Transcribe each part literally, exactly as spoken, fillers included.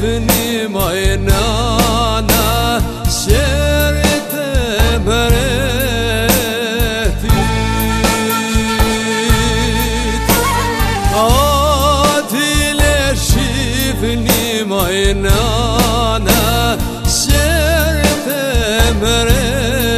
شفني ماينانا شرت مرتي عادي لشفني ماينانا شرت مرتي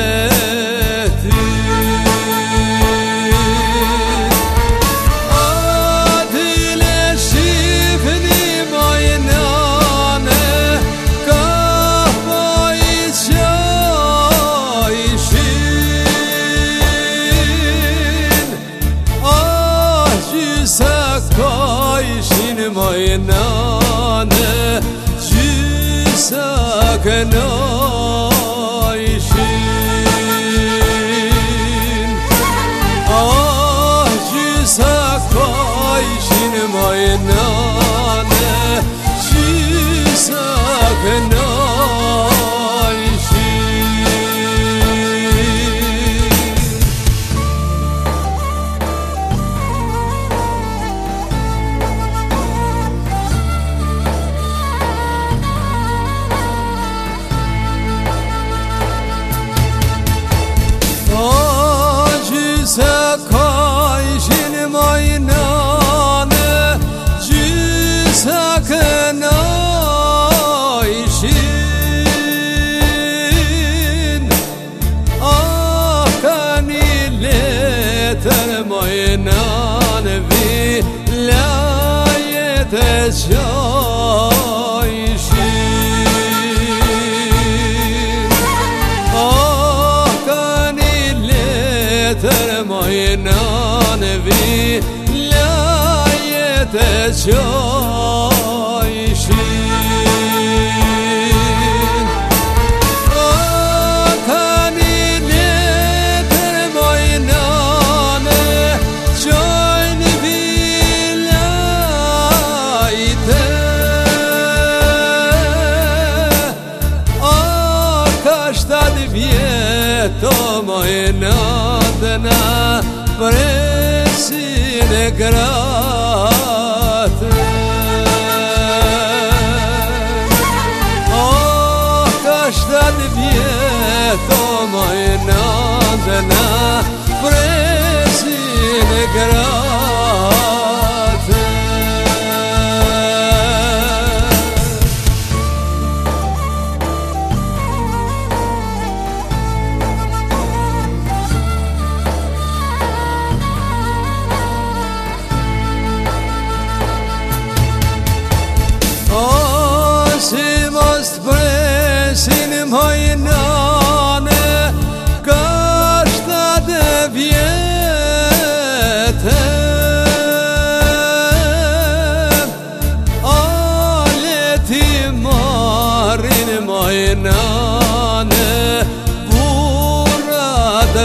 Kayşin maynane cüsak nayşin Ah cüsak kayşin maynane cüsak nayşin Kayşin maynane cüsak nayşin Ah kanileter maynane vilayete şayşin Ah kanileter maynane vilayete şayşin Ah kanileter maynane şayn vilayete Ah kaştad vieto maynadena presine grate Ah kaştan vieto maynadena presine grate Simast presin maynane kaşta deviyetem Aleti marin maynane burada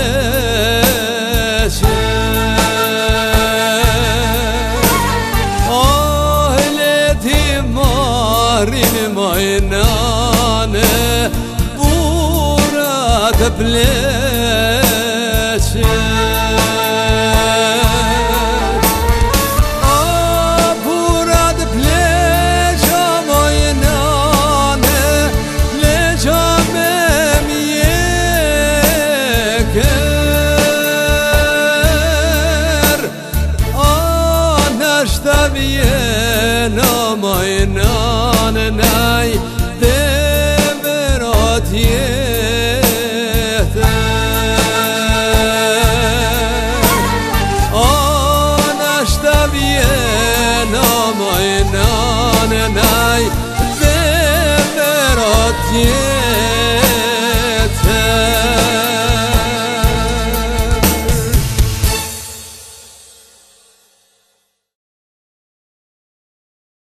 bleşem Aleti marin maynane burada bleşem Ah burada bleşem maynane bleşemem yeker Ah naşta viyena maynane nay demerat yeter Ah naşta viyena maynane nay demerat yeter